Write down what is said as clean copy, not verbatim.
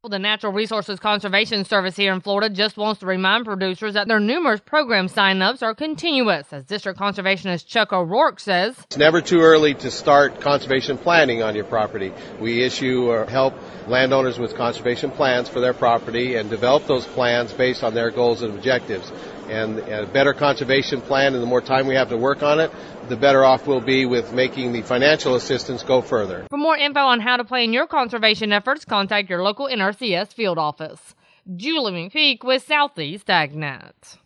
Well, the Natural Resources Conservation Service here in Florida just wants to remind producers that their numerous program sign-ups are continuous. As District Conservationist Chuck O'Rourke says, it's never too early to start conservation planning on your property. We issue or help landowners with conservation plans for their property and develop those plans based on their goals and objectives. And a better conservation plan, and the more time we have to work on it, the better off we'll be with making the financial assistance go further. For more info on how to plan your conservation efforts, contact your local NRCS field office. Julie McPeak with Southeast AgNet.